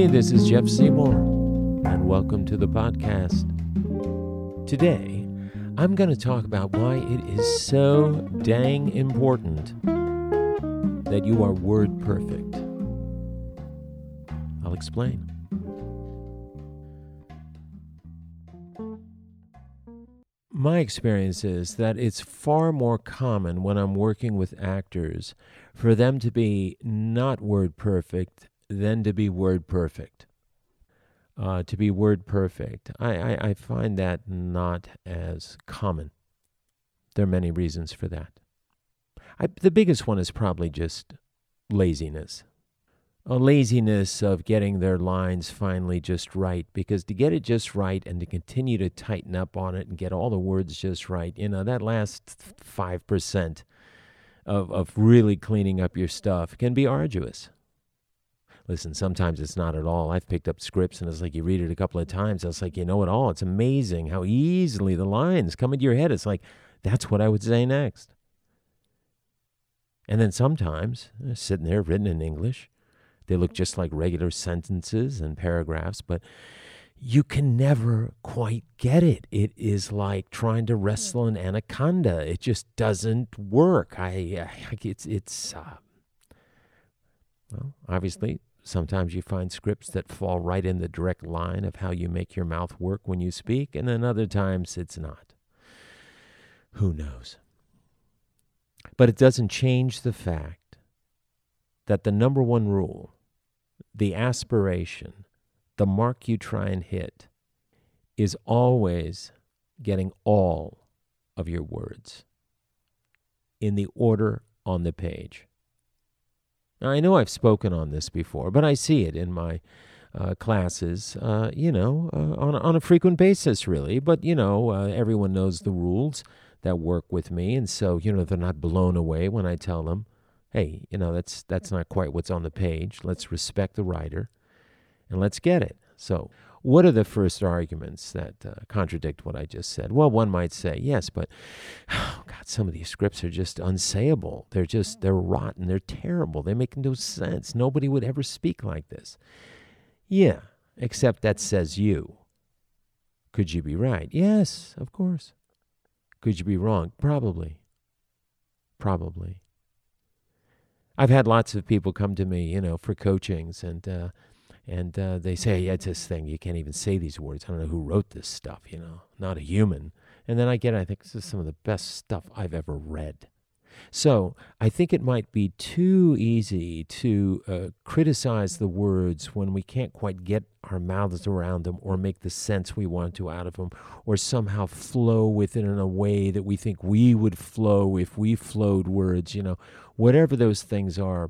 Hey, this is Jeff Seymour, and welcome to the podcast. Today, I'm going to talk about why it is so dang important that you are word perfect. I'll explain. My experience is that it's far more common when I'm working with actors for them to be not word perfect than to be word perfect. To be word perfect, I find that not as common. There are many reasons for that. The biggest one is probably just laziness. A laziness of getting their lines finally just right, because to get it just right and to continue to tighten up on it and get all the words just right, that last 5% of really cleaning up your stuff can be arduous. Listen, sometimes it's not at all. I've picked up scripts and it's like you read it a couple of times. It's like you know it all. It's amazing how easily the lines come into your head. It's like, that's what I would say next. And then sometimes, they're sitting there written in English. They look just like regular sentences and paragraphs, but you can never quite get it. It is like trying to wrestle an anaconda. It just doesn't work. Obviously, sometimes you find scripts that fall right in the direct line of how you make your mouth work when you speak, and then other times it's not. Who knows? But it doesn't change the fact that the number one rule, the aspiration, the mark you try and hit, is always getting all of your words in the order on the page. Now, I know I've spoken on this before, but I see it in my classes, on a frequent basis, really. But, everyone knows the rules that work with me, and so, they're not blown away when I tell them, hey, that's not quite what's on the page. Let's respect the writer, and let's get it. So what are the first arguments that contradict what I just said? Well, one might say, yes, but, some of these scripts are just unsayable. They're rotten. They're terrible. They make no sense. Nobody would ever speak like this. Yeah, except that says you. Could you be right? Yes, of course. Could you be wrong? Probably. I've had lots of people come to me, for coachings, and they say, yeah, it's this thing. You can't even say these words. I don't know who wrote this stuff, not a human. And then I think this is some of the best stuff I've ever read. So I think it might be too easy to criticize the words when we can't quite get our mouths around them or make the sense we want to out of them or somehow flow with it in a way that we think we would flow if we flowed words, whatever those things are.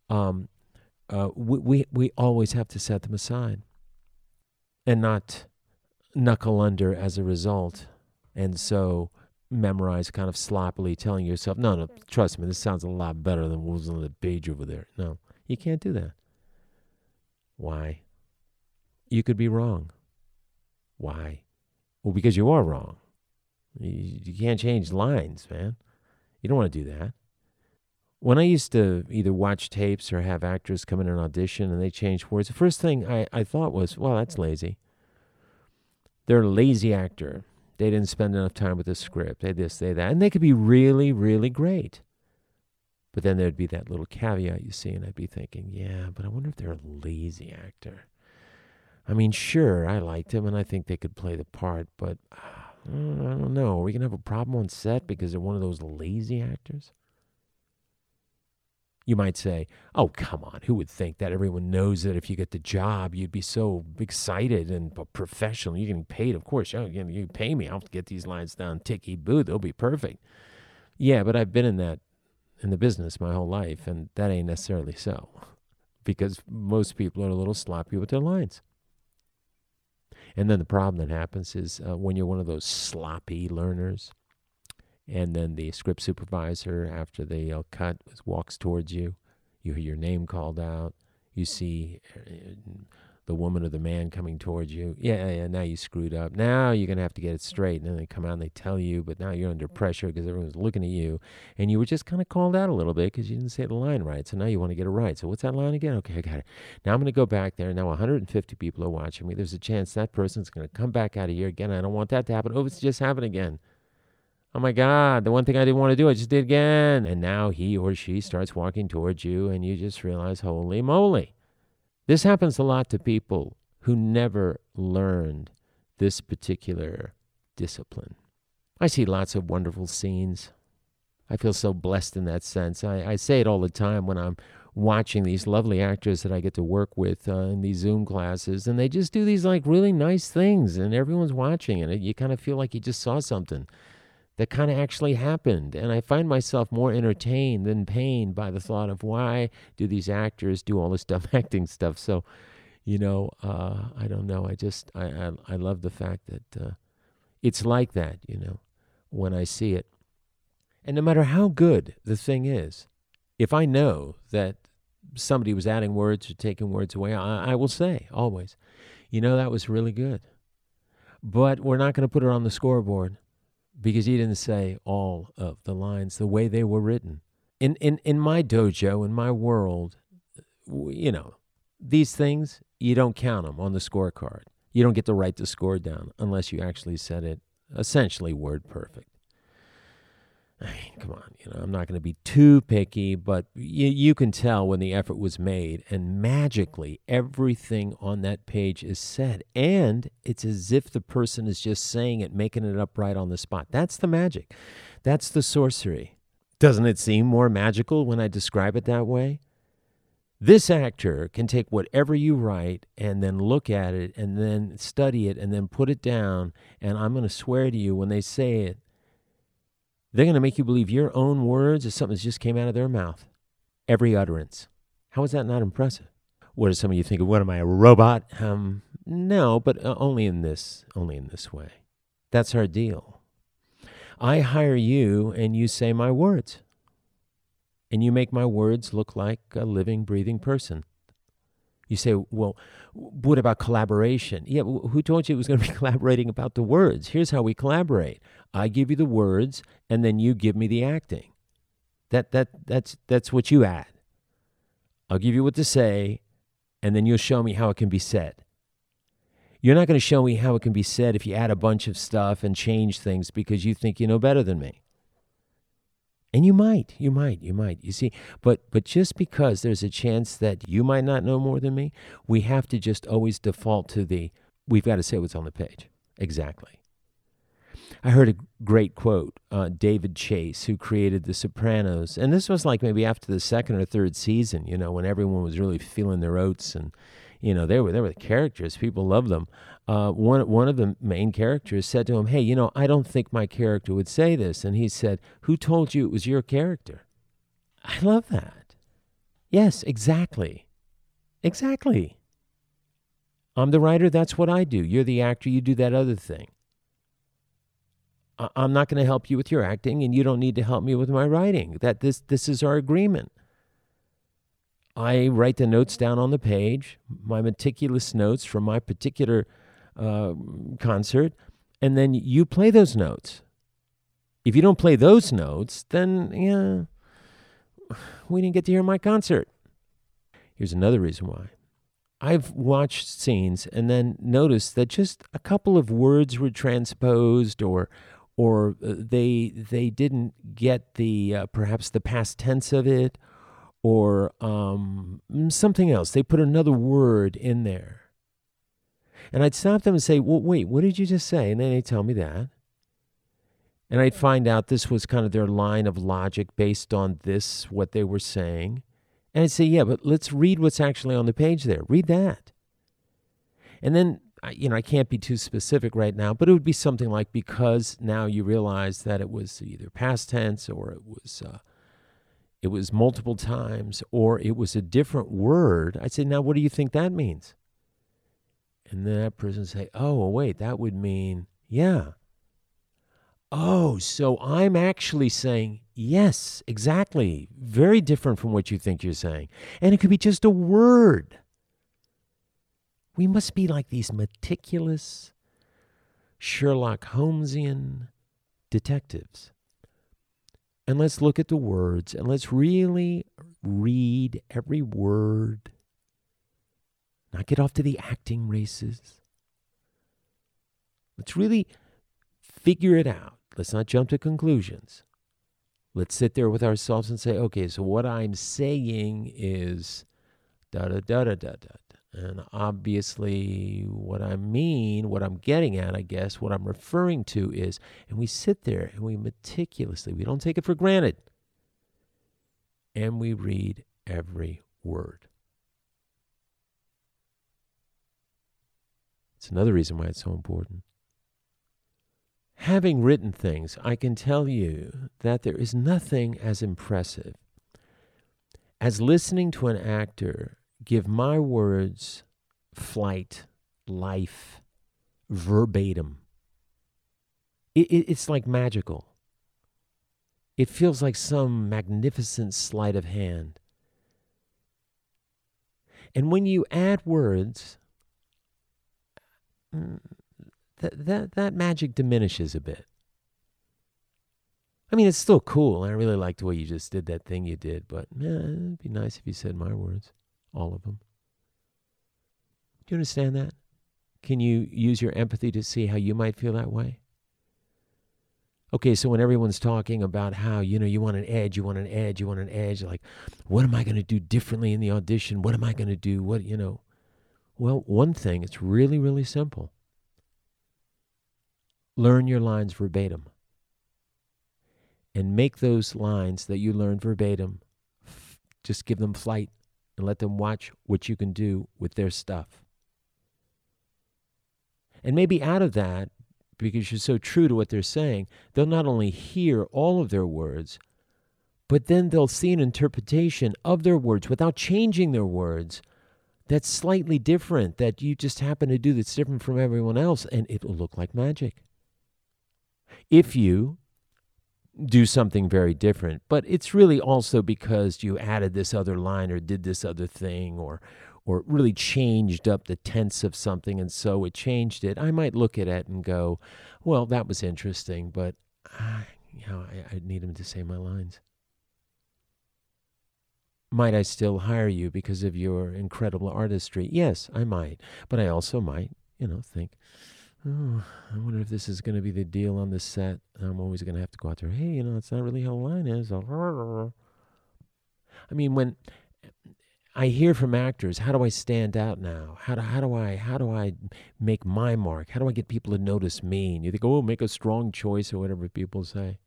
We always have to set them aside and not knuckle under as a result. And so memorize kind of sloppily, telling yourself, no, trust me, this sounds a lot better than what was on the page over there. No, you can't do that. Why? You could be wrong. Why? Well, because you are wrong. You can't change lines, man. You don't want to do that. When I used to either watch tapes or have actors come in and audition and they change words, the first thing I thought was, well, that's lazy. They're a lazy actor. They didn't spend enough time with the script. They this, they that. And they could be really, really great. But then there'd be that little caveat, you see, and I'd be thinking, yeah, but I wonder if they're a lazy actor. I mean, sure, I liked him, and I think they could play the part, but I don't know. Are we going to have a problem on set because they're one of those lazy actors? You might say, oh, come on, who would think that? Everyone knows that if you get the job, you'd be so excited and professional. You're getting paid, of course. You pay me, I'll get these lines down ticky-boo. They'll be perfect. Yeah, but I've been in the business my whole life, and that ain't necessarily so because most people are a little sloppy with their lines. And then the problem that happens is when you're one of those sloppy learners, and then the script supervisor, after they yell cut, walks towards you. You hear your name called out. You see the woman or the man coming towards you. Yeah, now you screwed up. Now you're going to have to get it straight. And then they come out and they tell you, but now you're under pressure because everyone's looking at you. And you were just kind of called out a little bit because you didn't say the line right. So now you want to get it right. So what's that line again? Okay, I got it. Now I'm going to go back there. Now 150 people are watching me. There's a chance that person's going to come back out of here again. I don't want that to happen. Oh, it's just happened again. Oh my God, the one thing I didn't want to do, I just did again. And now he or she starts walking towards you and you just realize, holy moly. This happens a lot to people who never learned this particular discipline. I see lots of wonderful scenes. I feel so blessed in that sense. I say it all the time when I'm watching these lovely actors that I get to work with in these Zoom classes, and they just do these like really nice things, and everyone's watching, and you kind of feel like you just saw something that kind of actually happened. And I find myself more entertained than pained by the thought of why do these actors do all this dumb acting stuff. So, I don't know. I love the fact that it's like that, when I see it. And no matter how good the thing is, if I know that somebody was adding words or taking words away, I will say always, that was really good. But we're not going to put it on the scoreboard, because he didn't say all of the lines the way they were written. In my dojo, in my world, these things, you don't count them on the scorecard. You don't get to write the score down unless you actually said it essentially word perfect. I mean, come on, I'm not going to be too picky, but you can tell when the effort was made, and magically everything on that page is said, and it's as if the person is just saying it, making it up right on the spot. That's the magic. That's the sorcery. Doesn't it seem more magical when I describe it that way? This actor can take whatever you write and then look at it and then study it and then put it down, and I'm going to swear to you, when they say it, they're going to make you believe your own words is something that just came out of their mouth. Every utterance. How is that not impressive? What are some of you thinking? What am I, a robot? No, but only in this way. That's our deal. I hire you and you say my words. And you make my words look like a living, breathing person. You say, well, what about collaboration? Yeah, who told you it was going to be collaborating about the words? Here's how we collaborate. I give you the words, and then you give me the acting. That's what you add. I'll give you what to say, and then you'll show me how it can be said. You're not going to show me how it can be said if you add a bunch of stuff and change things because you think you know better than me. And you might. You see, but just because there's a chance that you might not know more than me, we have to just always default to we've got to say what's on the page. Exactly. I heard a great quote, David Chase, who created The Sopranos, and this was like maybe after the second or third season, when everyone was really feeling their oats, and they were the characters. People loved them. One of the main characters said to him, hey, I don't think my character would say this. And he said, who told you it was your character? I love that. Yes, exactly. Exactly. I'm the writer. That's what I do. You're the actor. You do that other thing. I'm not going to help you with your acting, and you don't need to help me with my writing. This is our agreement. I write the notes down on the page, my meticulous notes from my particular concert, and then you play those notes. If you don't play those notes, then, we didn't get to hear my concert. Here's another reason why. I've watched scenes and then noticed that just a couple of words were transposed, or they didn't get perhaps the past tense of it, or something else. They put another word in there. And I'd stop them and say, well, wait, what did you just say? And then they'd tell me that. And I'd find out this was kind of their line of logic based on what they were saying. And I'd say, yeah, but let's read what's actually on the page there. Read that. And then, I can't be too specific right now, but it would be something like, because now you realize that it was either past tense, or it was multiple times, or it was a different word. I'd say, now what do you think that means? And then that person would say, oh, well, wait, that would mean, yeah. Oh, so I'm actually saying, yes, exactly. Very different from what you think you're saying. And it could be just a word. We must be like these meticulous Sherlock Holmesian detectives. And let's look at the words and let's really read every word. Not get off to the acting races. Let's really figure it out. Let's not jump to conclusions. Let's sit there with ourselves and say, okay, so what I'm saying is da-da-da-da-da-da. And obviously what I mean, what I'm getting at, I guess, what I'm referring to is, and we sit there and we meticulously, we don't take it for granted, and we read every word. It's another reason why it's so important. Having written things, I can tell you that there is nothing as impressive as listening to an actor give my words flight, life, verbatim. It's like magical. It feels like some magnificent sleight of hand. And when you add words, that magic diminishes a bit. I mean, it's still cool. I really like the way you just did that thing you did, but it'd be nice if you said my words, all of them. Do you understand that? Can you use your empathy to see how you might feel that way? Okay, so when everyone's talking about how, you want an edge, like, what am I going to do differently in the audition? What am I going to do? Well, one thing, it's really, really simple. Learn your lines verbatim. And make those lines that you learn verbatim, just give them flight and let them watch what you can do with their stuff. And maybe out of that, because you're so true to what they're saying, they'll not only hear all of their words, but then they'll see an interpretation of their words without changing their words that's slightly different, that you just happen to do that's different from everyone else, and it will look like magic. If you do something very different, but it's really also because you added this other line or did this other thing or really changed up the tense of something, and so it changed it. I might look at it and go, well, that was interesting, but I need him to say my lines. Might I still hire you because of your incredible artistry? Yes, I might, but I also might, think, oh, I wonder if this is going to be the deal on the set. I'm always going to have to go out there, hey, it's not really how the line is. I mean, when I hear from actors, how do I stand out now? How do I make my mark? How do I get people to notice me? And you think, oh, make a strong choice or whatever people say.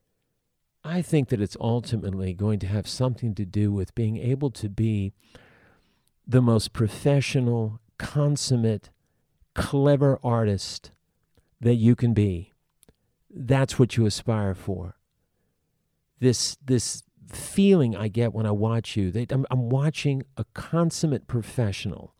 I think that it's ultimately going to have something to do with being able to be the most professional, consummate, clever artist that you can be. That's what you aspire for. This feeling I get when I watch you, I'm watching a consummate professional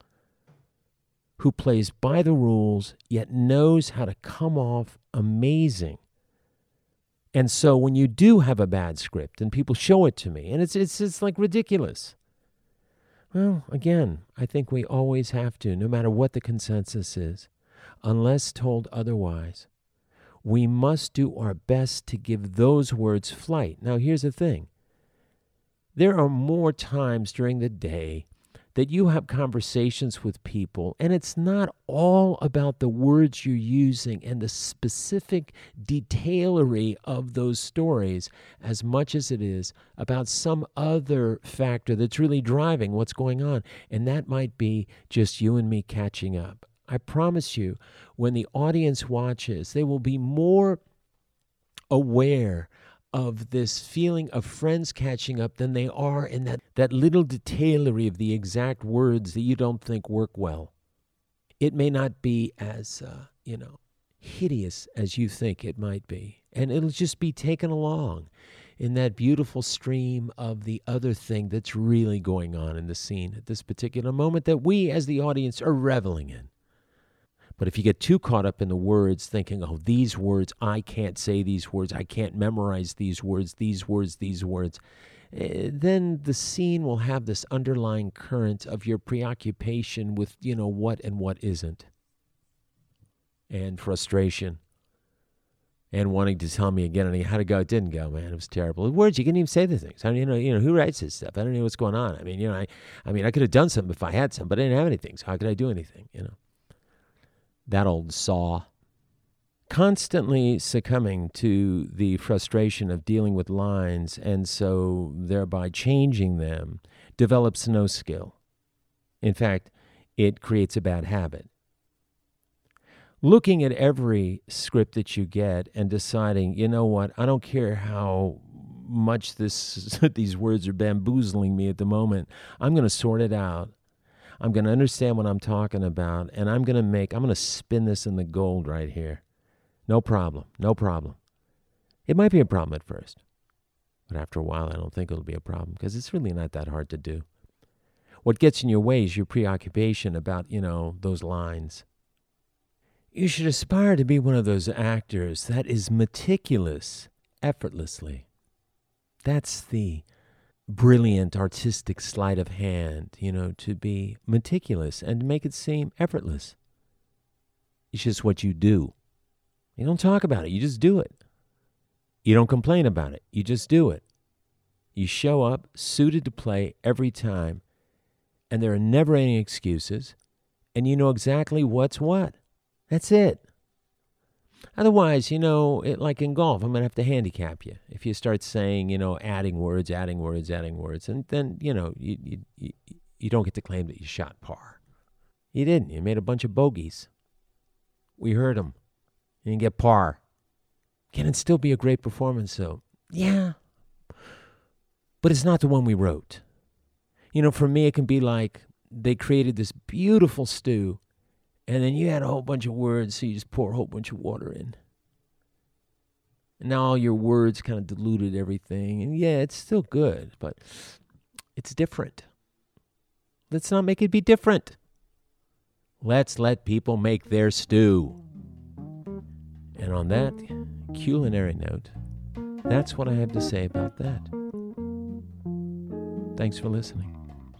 who plays by the rules yet knows how to come off amazing. And so when you do have a bad script and people show it to me and it's like ridiculous, well, again, I think we always have to, no matter what the consensus is, unless told otherwise, we must do our best to give those words flight. Now, here's the thing. There are more times during the day that you have conversations with people, and it's not all about the words you're using and the specific detailery of those stories as much as it is about some other factor that's really driving what's going on. And that might be just you and me catching up. I promise you, when the audience watches, they will be more aware of this feeling of friends catching up than they are in that little detailery of the exact words that you don't think work well. It may not be as, hideous as you think it might be. And it'll just be taken along in that beautiful stream of the other thing that's really going on in the scene at this particular moment that we as the audience are reveling in. But if you get too caught up in the words, thinking, oh, these words, I can't say these words, I can't memorize these words, then the scene will have this underlying current of your preoccupation with, what and what isn't, and frustration, and wanting to tell me again how'd it go. It didn't go, man. It was terrible. The words, you can't even say the things. I mean, who writes this stuff? I don't know what's going on. I mean, I could have done something if I had some, but I didn't have anything. So how could I do anything? That old saw. Constantly succumbing to the frustration of dealing with lines, and so thereby changing them, develops no skill. In fact, it creates a bad habit. Looking at every script that you get and deciding, you know what, I don't care how much these words are bamboozling me at the moment. I'm going to sort it out. I'm going to understand what I'm talking about, and I'm going to spin this in the gold right here. No problem. It might be a problem at first, but after a while, I don't think it'll be a problem because it's really not that hard to do. What gets in your way is your preoccupation about, those lines. You should aspire to be one of those actors that is meticulous effortlessly. That's the brilliant artistic sleight of hand, to be meticulous and make it seem effortless. It's just what you do. You don't talk about it. You just do it. You don't complain about it. You just do it. You show up suited to play every time, and there are never any excuses, and you know exactly what's what. That's it. Otherwise, like in golf, I'm going to have to handicap you. If you start saying, adding words, and then, you don't get to claim that you shot par. You didn't. You made a bunch of bogeys. We heard them. You didn't get par. Can it still be a great performance, though? Yeah. But it's not the one we wrote. For me, it can be like they created this beautiful stew, and then you had a whole bunch of words, so you just pour a whole bunch of water in. And now all your words kind of diluted everything. And yeah, it's still good, but it's different. Let's not make it be different. Let's let people make their stew. And on that culinary note, that's what I have to say about that. Thanks for listening.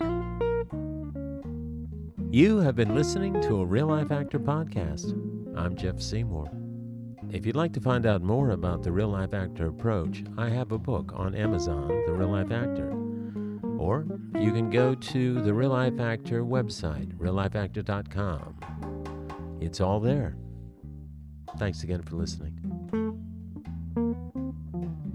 You have been listening to a Real Life Actor podcast. I'm Jeff Seymour. If you'd like to find out more about the Real Life Actor approach, I have a book on Amazon, The Real Life Actor. Or you can go to the Real Life Actor website, reallifeactor.com. It's all there. Thanks again for listening.